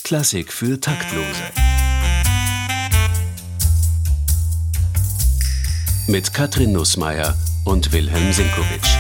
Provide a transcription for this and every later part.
Klassik für Taktlose. Mit Katrin Nussmeier und Wilhelm Sinkowitsch.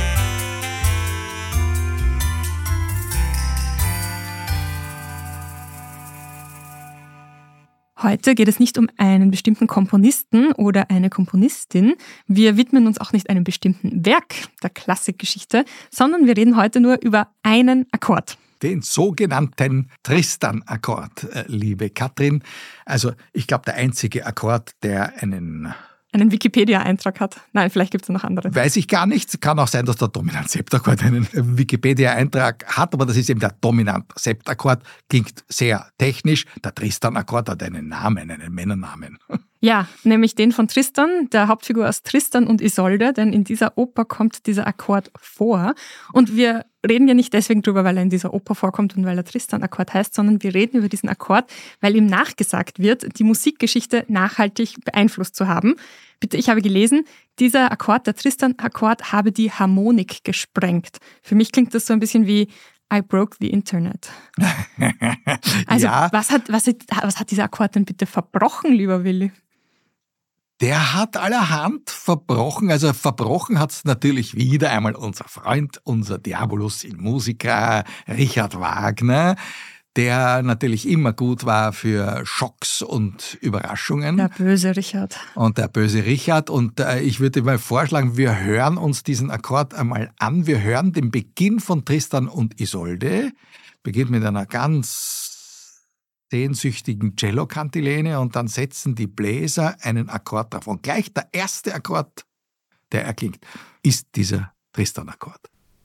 Heute geht es nicht um einen bestimmten Komponisten oder eine Komponistin. Wir widmen uns auch nicht einem bestimmten Werk der Klassikgeschichte, sondern wir reden heute nur über einen Akkord. Den sogenannten Tristan-Akkord, liebe Katrin. Also ich glaube, der einzige Akkord, der einen Wikipedia-Eintrag hat. Nein, vielleicht gibt es noch andere. Weiß ich gar nicht. Kann auch sein, dass der Dominant-Septakkord einen Wikipedia-Eintrag hat, aber das ist eben der Dominant-Septakkord. Klingt sehr technisch. Der Tristan-Akkord hat einen Namen, einen Männernamen. Ja, nämlich den von Tristan, der Hauptfigur aus Tristan und Isolde, denn in dieser Oper kommt dieser Akkord vor. Und wir reden ja nicht deswegen drüber, weil er in dieser Oper vorkommt und weil er Tristan-Akkord heißt, sondern wir reden über diesen Akkord, weil ihm nachgesagt wird, die Musikgeschichte nachhaltig beeinflusst zu haben. Bitte, ich habe gelesen, dieser Akkord, der Tristan-Akkord, habe die Harmonik gesprengt. Für mich klingt das so ein bisschen wie I broke the Internet. Also ja. Was hat dieser Akkord denn bitte verbrochen, lieber Willi? Der hat allerhand verbrochen. Also verbrochen hat es natürlich wieder einmal unser Freund, unser Diabolus in Musica, Richard Wagner, der natürlich immer gut war für Schocks und Überraschungen. Der böse Richard. Und der böse Richard. Und ich würde mal vorschlagen, wir hören uns diesen Akkord einmal an. Wir hören den Beginn von Tristan und Isolde. Beginnt mit einer ganz sehnsüchtigen Cello-Kantilene und dann setzen die Bläser einen Akkord drauf. Und gleich der erste Akkord, der erklingt, ist dieser Tristan-Akkord.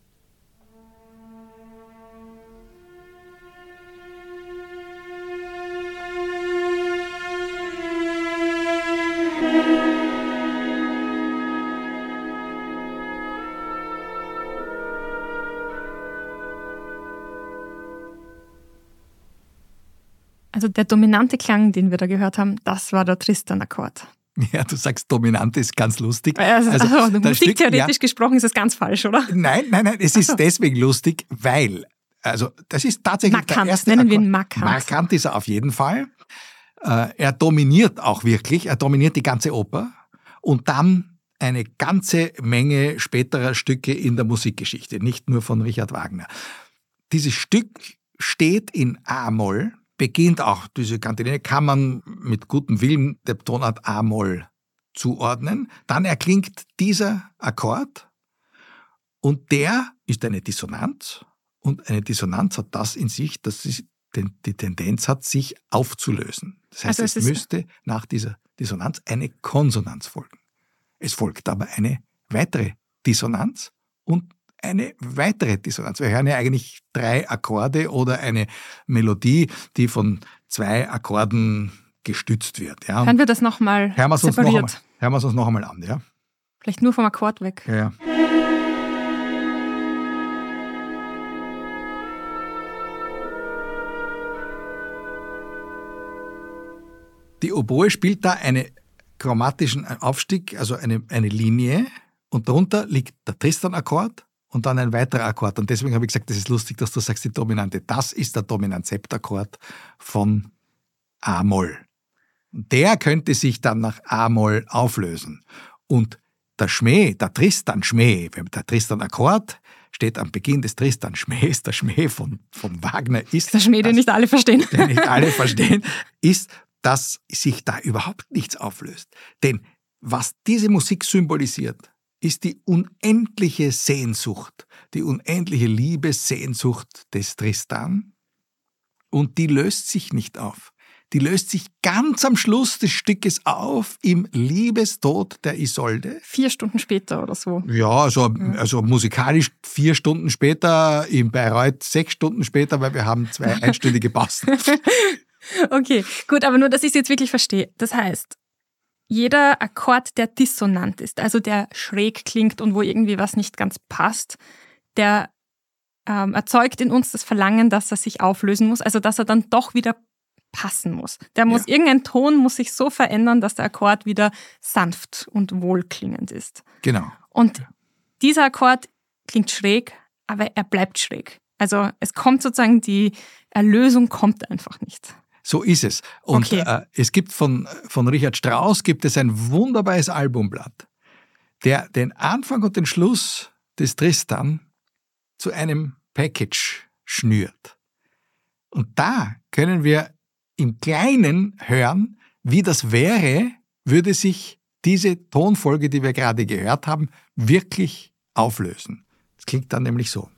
Also der dominante Klang, den wir da gehört haben, das war der Tristan-Akkord. Ja, du sagst dominant, ist ganz lustig. Musiktheoretisch gesprochen ist das ganz falsch, oder? Nein, es ist deswegen lustig, weil, also das ist tatsächlich markant, der erste nennen Akkord. Wir ihn markant. Markant ist er auf jeden Fall. Er dominiert auch wirklich, er dominiert die ganze Oper und dann eine ganze Menge späterer Stücke in der Musikgeschichte, nicht nur von Richard Wagner. Dieses Stück steht in A-Moll, beginnt auch, diese Kantilene kann man mit gutem Willen der Tonart A-Moll zuordnen. Dann erklingt dieser Akkord und der ist eine Dissonanz und eine Dissonanz hat das in sich, dass sie die Tendenz hat, sich aufzulösen. Das heißt, also es müsste nach dieser Dissonanz eine Konsonanz folgen. Es folgt aber eine weitere Dissonanz und eine weitere Dissonanz. Wir hören ja eigentlich 3 Akkorde oder eine Melodie, die von 2 Akkorden gestützt wird. Ja. Hören wir das nochmal separiert? Hören wir es uns noch einmal an. Ja. Vielleicht nur vom Akkord weg. Ja. Die Oboe spielt da einen chromatischen Aufstieg, also eine Linie, und darunter liegt der Tristan-Akkord und dann ein weiterer Akkord. Und deswegen habe ich gesagt, das ist lustig, dass du sagst, die Dominante. Das ist der Dominant-Septakkord von A-Moll. Der könnte sich dann nach A-Moll auflösen. Und der Schmäh, der Tristan-Schmäh, der Tristan-Akkord steht am Beginn des Tristan-Schmähs, der Schmäh von Wagner ist... Der Schmäh, den nicht alle verstehen. Den nicht alle verstehen, ist, dass sich da überhaupt nichts auflöst. Denn was diese Musik symbolisiert, ist die unendliche Sehnsucht, die unendliche Liebessehnsucht des Tristan. Und die löst sich nicht auf. Die löst sich ganz am Schluss des Stückes auf im Liebestod der Isolde. 4 Stunden später oder so. Ja, also musikalisch 4 Stunden später, in Bayreuth 6 Stunden später, weil wir haben 2 einstündige Pausen. Okay, gut, aber nur, dass ich es jetzt wirklich verstehe. Das heißt, jeder Akkord, der dissonant ist, also der schräg klingt und wo irgendwie was nicht ganz passt, der erzeugt in uns das Verlangen, dass er sich auflösen muss, also dass er dann doch wieder passen muss. Irgendein Ton muss sich so verändern, dass der Akkord wieder sanft und wohlklingend ist. Genau. Und dieser Akkord klingt schräg, aber er bleibt schräg. Also es kommt sozusagen, die Erlösung kommt einfach nicht. So ist es. Und Okay. Es gibt von Richard Strauss gibt es ein wunderbares Albumblatt, der den Anfang und den Schluss des Tristan zu einem Package schnürt. Und da können wir im Kleinen hören, wie das wäre, würde sich diese Tonfolge, die wir gerade gehört haben, wirklich auflösen. Das klingt dann nämlich so.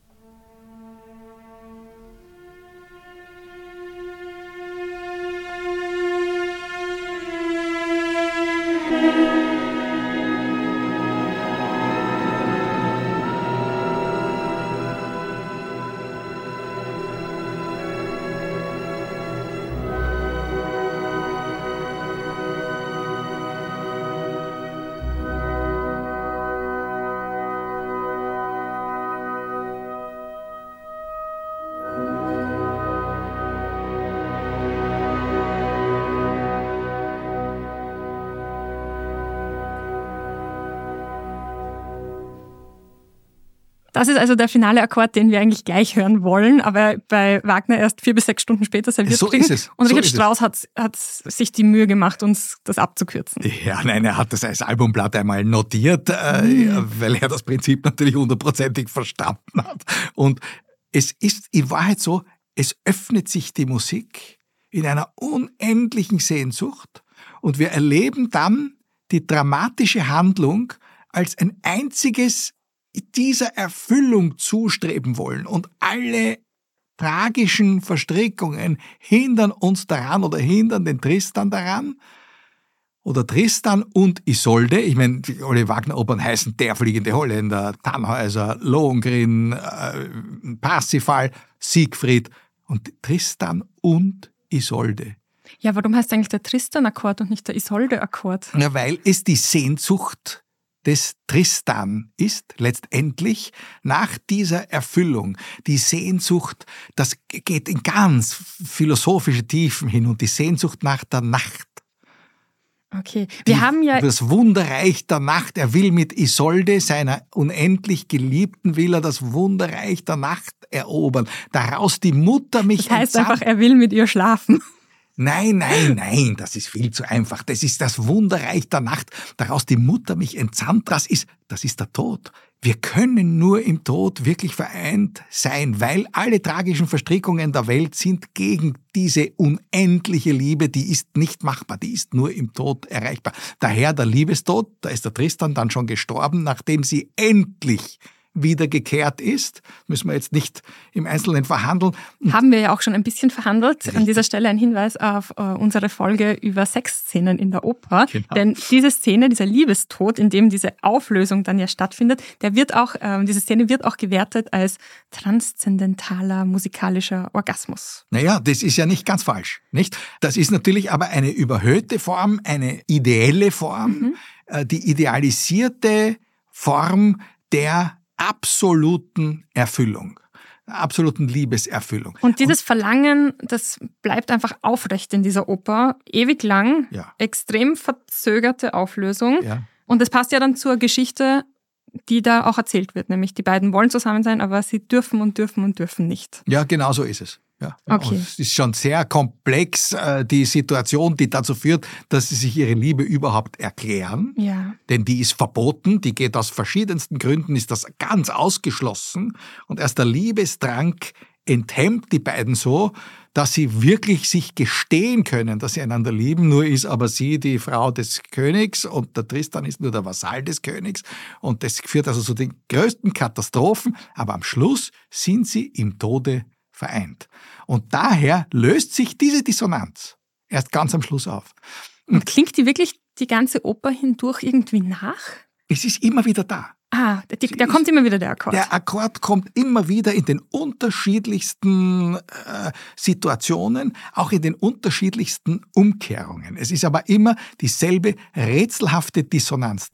Das ist also der finale Akkord, den wir eigentlich gleich hören wollen, aber bei Wagner erst 4 bis 6 Stunden später serviert So kriegen. ist es. Und So Richard ist es. Strauss hat sich die Mühe gemacht, uns das abzukürzen. Ja, nein, er hat das als Albumblatt einmal notiert, weil er das Prinzip natürlich 100%ig verstanden hat. Und es ist in Wahrheit so, es öffnet sich die Musik in einer unendlichen Sehnsucht und wir erleben dann die dramatische Handlung als ein einziges dieser Erfüllung zustreben wollen und alle tragischen Verstrickungen hindern uns daran oder hindern den Tristan daran. Oder Tristan und Isolde, ich meine, alle Wagner-Opern heißen Der fliegende Holländer, Tannhäuser, Lohengrin, Parsifal, Siegfried und Tristan und Isolde. Ja, warum heißt eigentlich der Tristan-Akkord und nicht der Isolde-Akkord? Ja, weil es die Sehnsucht des Tristan ist, letztendlich nach dieser Erfüllung. Die Sehnsucht, das geht in ganz philosophische Tiefen hin und die Sehnsucht nach der Nacht. Okay, wir haben ja... Das Wunderreich der Nacht, er will mit Isolde, seiner unendlich Geliebten, will er das Wunderreich der Nacht erobern. Daraus die Mutter mich Das heißt einfach, er will mit ihr schlafen. Nein, das ist viel zu einfach. Das ist das Wunderreich der Nacht. Daraus die Mutter mich entsandt. Das ist der Tod. Wir können nur im Tod wirklich vereint sein, weil alle tragischen Verstrickungen der Welt sind gegen diese unendliche Liebe, die ist nicht machbar, die ist nur im Tod erreichbar. Daher der Liebestod, da ist der Tristan dann schon gestorben, nachdem sie endlich wiedergekehrt ist. Müssen wir jetzt nicht im Einzelnen verhandeln. Haben wir ja auch schon ein bisschen verhandelt. Richtig. An dieser Stelle ein Hinweis auf unsere Folge über Sexszenen in der Oper. Genau. Denn diese Szene, dieser Liebestod, in dem diese Auflösung dann ja stattfindet, diese Szene wird auch gewertet als transzendentaler musikalischer Orgasmus. Naja, das ist ja nicht ganz falsch, nicht? Das ist natürlich aber eine überhöhte Form, eine ideelle Form, die idealisierte Form der absoluten Erfüllung, absoluten Liebeserfüllung. Und dieses Verlangen, das bleibt einfach aufrecht in dieser Oper, ewig lang, Ja. extrem verzögerte Auflösung. Ja. Und das passt ja dann zur Geschichte, die da auch erzählt wird, nämlich die beiden wollen zusammen sein, aber sie dürfen und dürfen und dürfen nicht. Ja, genau so ist es. Ja. Okay. Und es ist schon sehr komplex, die Situation, die dazu führt, dass sie sich ihre Liebe überhaupt erklären. Ja. Denn die ist verboten, die geht aus verschiedensten Gründen, ist das ganz ausgeschlossen. Und erst der Liebesdrang enthemmt die beiden so, dass sie wirklich sich gestehen können, dass sie einander lieben. Nur ist aber sie die Frau des Königs und der Tristan ist nur der Vasall des Königs. Und das führt also zu den größten Katastrophen. Aber am Schluss sind sie im Tode vereint. Und daher löst sich diese Dissonanz erst ganz am Schluss auf. Und klingt die wirklich die ganze Oper hindurch irgendwie nach? Es ist immer wieder da. Ah, der kommt immer wieder, der Akkord. Der Akkord kommt immer wieder in den unterschiedlichsten Situationen, auch in den unterschiedlichsten Umkehrungen. Es ist aber immer dieselbe rätselhafte Dissonanz.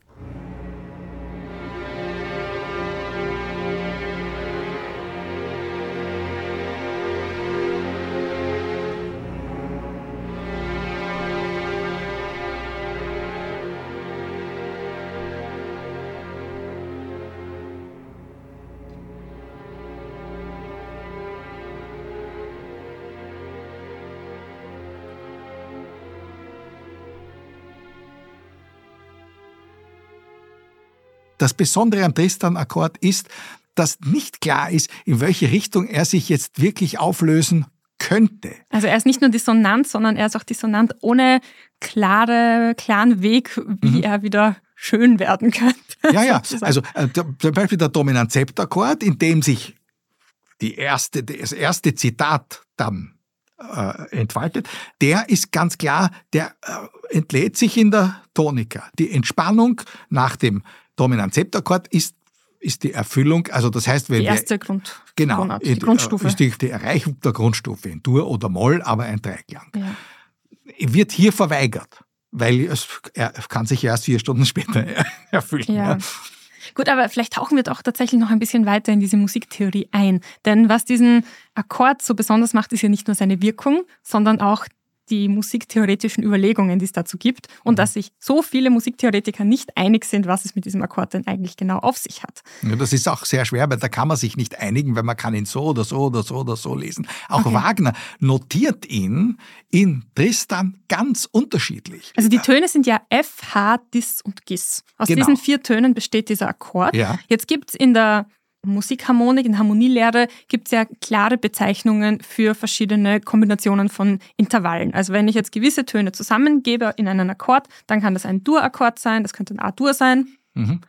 Das Besondere am Tristan-Akkord ist, dass nicht klar ist, in welche Richtung er sich jetzt wirklich auflösen könnte. Also er ist nicht nur dissonant, sondern er ist auch dissonant ohne klaren Weg, wie er wieder schön werden könnte. Ja. Also zum Beispiel der Dominant-Septakkord, in dem sich das erste Zitat dann entfaltet, der ist ganz klar, der entlädt sich in der Tonika. Die Entspannung nach dem Dominant-Septakkord ist die Erfüllung, also das heißt, wenn die erste die Grundstufe. Ist die Erreichung der Grundstufe in Dur oder Moll, aber ein Dreiklang. Ja. Wird hier verweigert, weil er kann sich erst 4 Stunden später erfüllen. Ja. Gut, aber vielleicht tauchen wir doch tatsächlich noch ein bisschen weiter in diese Musiktheorie ein. Denn was diesen Akkord so besonders macht, ist ja nicht nur seine Wirkung, sondern auch die musiktheoretischen Überlegungen, die es dazu gibt. Und dass sich so viele Musiktheoretiker nicht einig sind, was es mit diesem Akkord denn eigentlich genau auf sich hat. Ja, das ist auch sehr schwer, weil da kann man sich nicht einigen, weil man kann ihn so oder so oder so oder so lesen. Auch Wagner notiert ihn in Tristan ganz unterschiedlich. Also die Töne sind ja F, H, Dis und Gis. Aus diesen 4 Tönen besteht dieser Akkord. Ja. Jetzt gibt es in der Musikharmonik, in der Harmonielehre gibt es ja klare Bezeichnungen für verschiedene Kombinationen von Intervallen. Also wenn ich jetzt gewisse Töne zusammengebe in einen Akkord, dann kann das ein Dur-Akkord sein, das könnte ein A-Dur sein. Mhm.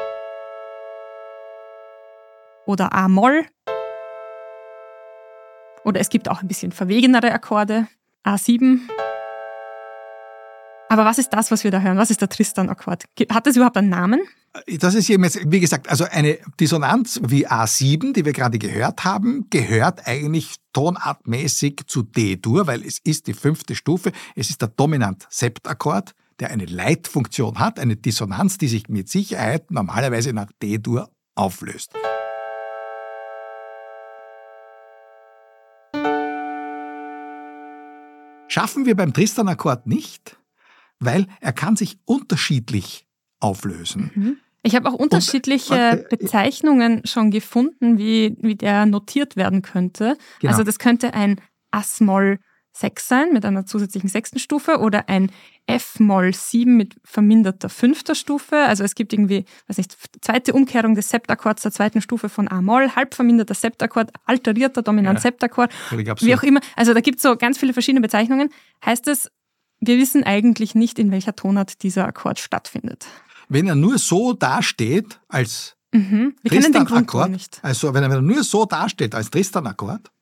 Oder A-Moll. Oder es gibt auch ein bisschen verwegenere Akkorde, A7. Aber was ist das, was wir da hören? Was ist der Tristan-Akkord? Hat das überhaupt einen Namen? Das ist eben jetzt, wie gesagt, also eine Dissonanz wie A7, die wir gerade gehört haben, gehört eigentlich tonartmäßig zu D-Dur, weil es ist die 5. Stufe, es ist der Dominant-Septakkord, der eine Leitfunktion hat, eine Dissonanz, die sich mit Sicherheit normalerweise nach D-Dur auflöst. Schaffen wir beim Tristan-Akkord nicht, weil er kann sich unterschiedlich auflösen. Ich habe auch unterschiedliche Bezeichnungen schon gefunden, wie der notiert werden könnte. Genau. Also das könnte ein As-Moll 6 sein mit einer zusätzlichen 6. Stufe oder ein F-Moll 7 mit verminderter 5. Stufe. Also es gibt irgendwie, zweite Umkehrung des Septakkords der 2. Stufe von A-Moll, halb verminderter Septakkord, alterierter Dominant-Septakkord, wie auch immer. Also da gibt es so ganz viele verschiedene Bezeichnungen. Heißt es, wir wissen eigentlich nicht, in welcher Tonart dieser Akkord stattfindet. Wenn er nur so dasteht als Wir kennen den Grundton nicht. Also wenn er nur so dasteht als Tristan-Akkord,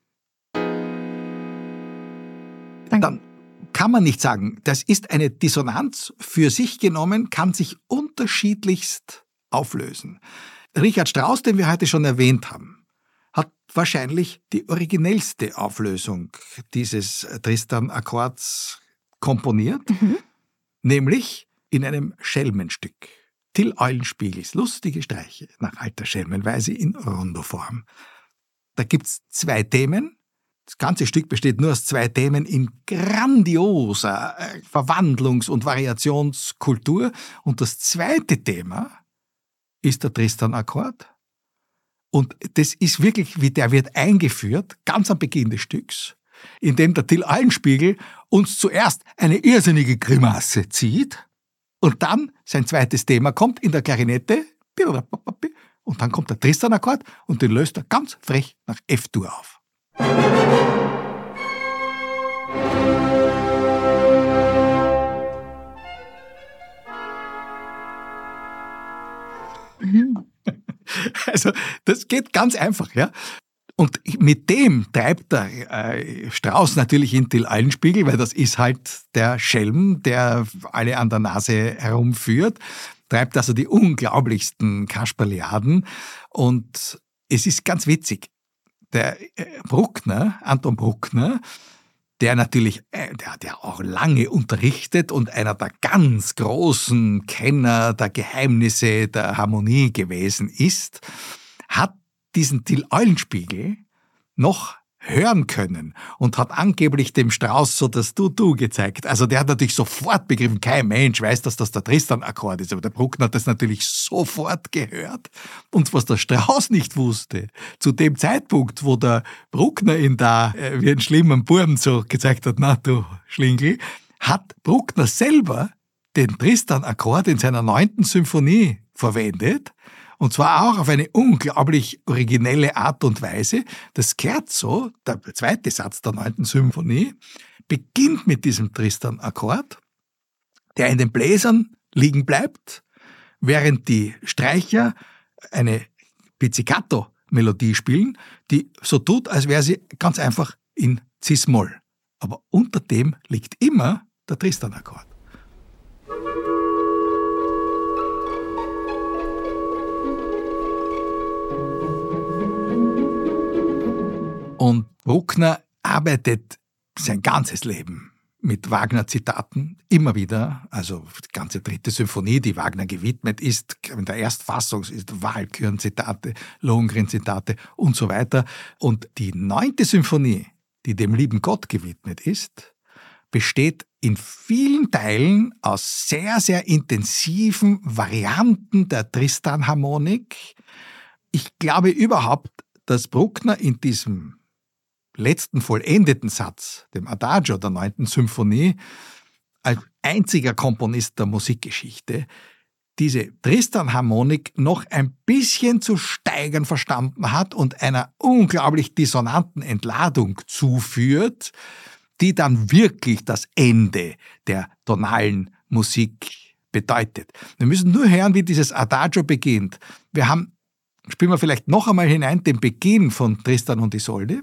dann kann man nicht sagen, das ist eine Dissonanz für sich genommen, kann sich unterschiedlichst auflösen. Richard Strauss, den wir heute schon erwähnt haben, hat wahrscheinlich die originellste Auflösung dieses Tristan-Akkords komponiert, nämlich in einem Schelmenstück. Till Eulenspiegels lustige Streiche nach alter Schelmenweise in Rondoform. Da gibt's 2 Themen. Das ganze Stück besteht nur aus 2 Themen in grandioser Verwandlungs- und Variationskultur. Und das 2. Thema ist der Tristan-Akkord. Und das ist wirklich, der wird eingeführt, ganz am Beginn des Stücks, indem der Till Eulenspiegel uns zuerst eine irrsinnige Grimasse zieht und dann sein 2. Thema kommt in der Klarinette und dann kommt der Tristan-Akkord und den löst er ganz frech nach F-Dur auf. Also das geht ganz einfach, ja. Und mit dem treibt der Strauss natürlich in Till Eulenspiegel, weil das ist halt der Schelm, der alle an der Nase herumführt, treibt also die unglaublichsten Kasperliaden. Und es ist ganz witzig, der Anton Bruckner, der natürlich, der auch lange unterrichtet und einer der ganz großen Kenner der Geheimnisse der Harmonie gewesen ist, hat diesen Till Eulenspiegel noch hören können und hat angeblich dem Strauss so das Du gezeigt. Also der hat natürlich sofort begriffen, kein Mensch weiß, dass das der Tristan-Akkord ist, aber der Bruckner hat das natürlich sofort gehört. Und was der Strauss nicht wusste, zu dem Zeitpunkt, wo der Bruckner ihn da wie einen schlimmen Burm so gezeigt hat, na du Schlingel, hat Bruckner selber den Tristan-Akkord in seiner 9. Symphonie verwendet. Und zwar auch auf eine unglaublich originelle Art und Weise. Das Scherzo, der zweite Satz der 9. Symphonie, beginnt mit diesem Tristan-Akkord, der in den Bläsern liegen bleibt, während die Streicher eine Pizzicato-Melodie spielen, die so tut, als wäre sie ganz einfach in Cis-Moll. Aber unter dem liegt immer der Tristan-Akkord. Und Bruckner arbeitet sein ganzes Leben mit Wagner-Zitaten, immer wieder. Also die ganze 3. Symphonie, die Wagner gewidmet ist, in der Erstfassung ist Walküren-Zitate, Lohengrin-Zitate und so weiter. Und die 9. Symphonie, die dem lieben Gott gewidmet ist, besteht in vielen Teilen aus sehr, sehr intensiven Varianten der Tristan-Harmonik. Ich glaube überhaupt, dass Bruckner in diesem letzten vollendeten Satz, dem Adagio der 9. Symphonie, als einziger Komponist der Musikgeschichte diese Tristan-Harmonik noch ein bisschen zu steigern verstanden hat und einer unglaublich dissonanten Entladung zuführt, die dann wirklich das Ende der tonalen Musik bedeutet. Wir müssen nur hören, wie dieses Adagio beginnt. Spielen wir vielleicht noch einmal hinein den Beginn von Tristan und Isolde.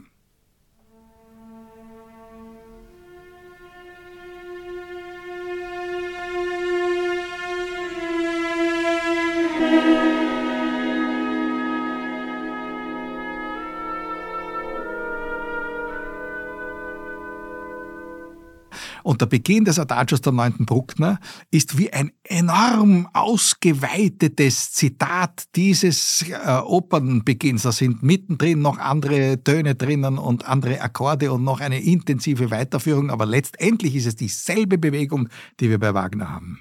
Und der Beginn des Adagios der 9. Bruckner ist wie ein enorm ausgeweitetes Zitat dieses Opernbeginns. Da sind mittendrin noch andere Töne drinnen und andere Akkorde und noch eine intensive Weiterführung. Aber letztendlich ist es dieselbe Bewegung, die wir bei Wagner haben.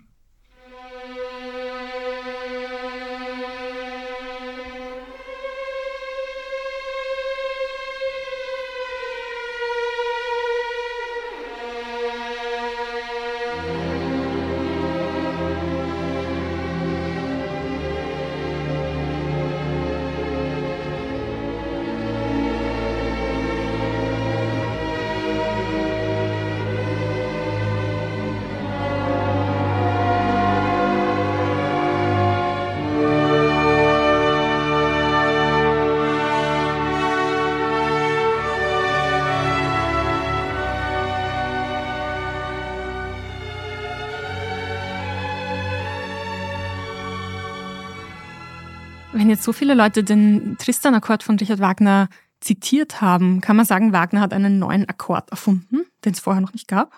Wenn jetzt so viele Leute den Tristan-Akkord von Richard Wagner zitiert haben, kann man sagen, Wagner hat einen neuen Akkord erfunden, den es vorher noch nicht gab?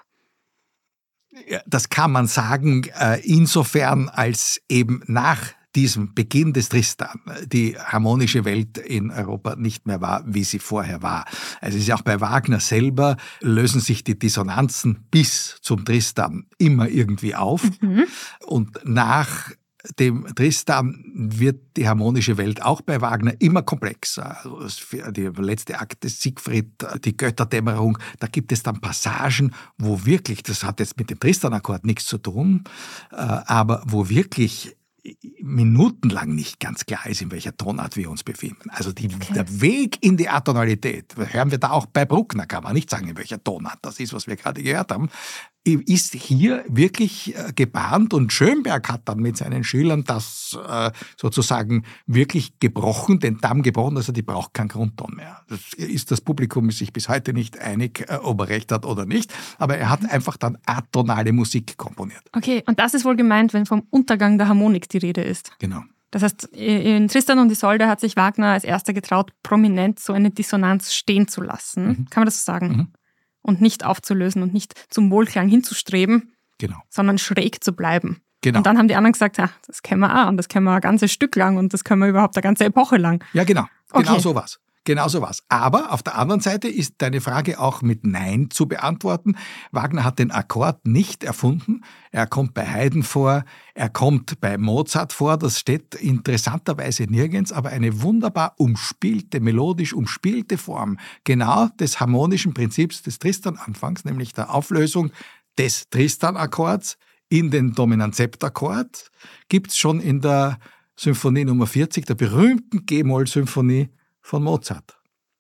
Ja, das kann man sagen, insofern als eben nach diesem Beginn des Tristan die harmonische Welt in Europa nicht mehr war, wie sie vorher war. Also es ist ja auch bei Wagner selber, lösen sich die Dissonanzen bis zum Tristan immer irgendwie auf. Und nach dem Tristan wird die harmonische Welt auch bei Wagner immer komplexer. Also der letzte Akt des Siegfried, die Götterdämmerung, da gibt es dann Passagen, wo wirklich, das hat jetzt mit dem Tristan-Akkord nichts zu tun, aber wo wirklich minutenlang nicht ganz klar ist, in welcher Tonart wir uns befinden. Also der Weg in die Atonalität, hören wir da auch bei Bruckner, kann man nicht sagen, in welcher Tonart das ist, was wir gerade gehört haben, ist hier wirklich gebahnt und Schönberg hat dann mit seinen Schülern das sozusagen wirklich gebrochen, den Damm gebrochen, also die braucht keinen Grundton mehr. Das Publikum ist sich bis heute nicht einig, ob er recht hat oder nicht, aber er hat einfach dann atonale Musik komponiert. Okay, und das ist wohl gemeint, wenn vom Untergang der Harmonik die Rede ist. Genau. Das heißt, in Tristan und Isolde hat sich Wagner als erster getraut, prominent so eine Dissonanz stehen zu lassen. Kann man das so sagen? Und nicht aufzulösen und nicht zum Wohlklang hinzustreben, sondern schräg zu bleiben. Genau. Und dann haben die anderen gesagt, ja, das kennen wir auch und das kennen wir ein ganzes Stück lang und das können wir überhaupt eine ganze Epoche lang. Ja, genau. Genau sowas. Genau sowas. Aber auf der anderen Seite ist deine Frage auch mit Nein zu beantworten. Wagner hat den Akkord nicht erfunden. Er kommt bei Haydn vor, er kommt bei Mozart vor. Das steht interessanterweise nirgends, aber eine wunderbar umspielte, melodisch umspielte Form genau des harmonischen Prinzips des Tristan-Anfangs, nämlich der Auflösung des Tristan-Akkords in den Dominant-Septakkord gibt es schon in der Symphonie Nummer 40, der berühmten G-Moll-Symphonie von Mozart.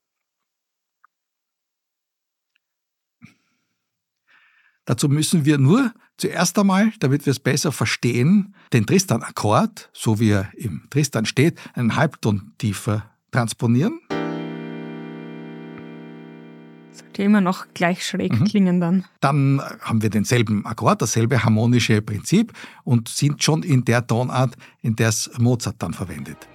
Dazu müssen wir nur zuerst einmal, damit wir es besser verstehen, den Tristan-Akkord, so wie er im Tristan steht, einen Halbton tiefer transponieren. Sollte immer noch gleich schräg klingen dann. Dann haben wir denselben Akkord, dasselbe harmonische Prinzip und sind schon in der Tonart, in der es Mozart dann verwendet.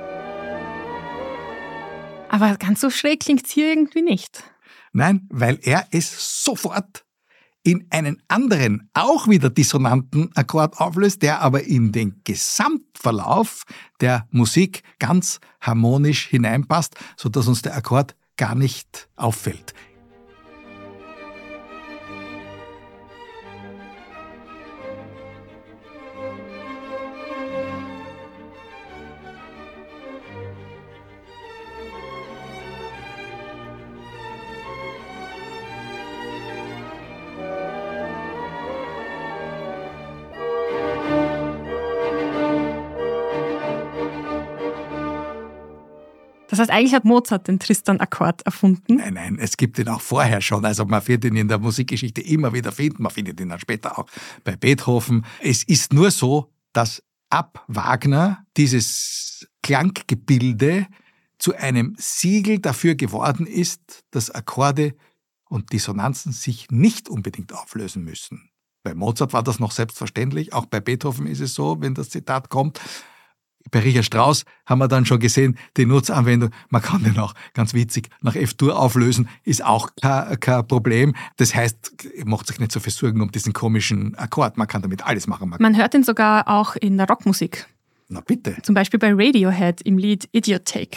Aber ganz so schräg klingt es hier irgendwie nicht. Nein, weil er es sofort in einen anderen, auch wieder dissonanten Akkord auflöst, der aber in den Gesamtverlauf der Musik ganz harmonisch hineinpasst, sodass uns der Akkord gar nicht auffällt. Das heißt, eigentlich hat Mozart den Tristan-Akkord erfunden. Nein, es gibt ihn auch vorher schon. Also man wird ihn in der Musikgeschichte immer wieder finden. Man findet ihn dann später auch bei Beethoven. Es ist nur so, dass ab Wagner dieses Klanggebilde zu einem Siegel dafür geworden ist, dass Akkorde und Dissonanzen sich nicht unbedingt auflösen müssen. Bei Mozart war das noch selbstverständlich. Auch bei Beethoven ist es so, wenn das Zitat kommt. Bei Richard Strauss haben wir dann schon gesehen, die Nutzanwendung, man kann den auch ganz witzig nach F-Dur auflösen, ist auch kein Problem. Das heißt, macht sich nicht so viel Sorgen um diesen komischen Akkord, man kann damit alles machen. Man hört ihn sogar auch in der Rockmusik. Na bitte. Zum Beispiel bei Radiohead im Lied Idiotic.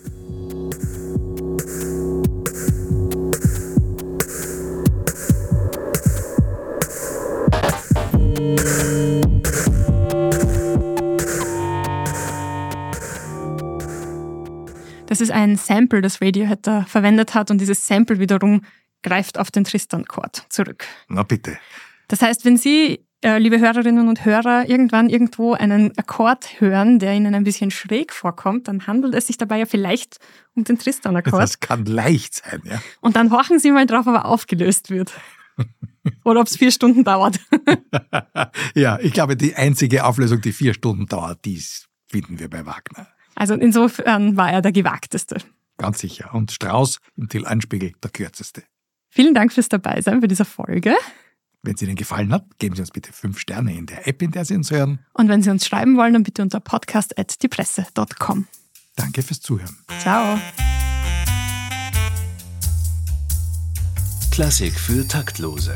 Das ist ein Sample, das Radiohead da verwendet hat, und dieses Sample wiederum greift auf den Tristan-Akkord zurück. Na bitte. Das heißt, wenn Sie, liebe Hörerinnen und Hörer, irgendwann irgendwo einen Akkord hören, der Ihnen ein bisschen schräg vorkommt, dann handelt es sich dabei ja vielleicht um den Tristan-Akkord. Das kann leicht sein, ja. Und dann horchen Sie mal drauf, ob er aufgelöst wird. Oder ob es 4 Stunden dauert. Ja, ich glaube, die einzige Auflösung, die 4 Stunden dauert, die finden wir bei Wagner. Also insofern war er der gewagteste. Ganz sicher. Und Strauss im Till-Einspiegel der kürzeste. Vielen Dank fürs Dabeisein bei dieser Folge. Wenn es Ihnen gefallen hat, geben Sie uns bitte 5 Sterne in der App, in der Sie uns hören. Und wenn Sie uns schreiben wollen, dann bitte unter podcast@diepresse.com. Danke fürs Zuhören. Ciao. Klassik für Taktlose.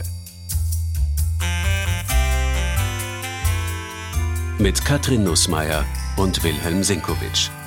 Mit Katrin Nussmeier und Wilhelm Senkowitsch.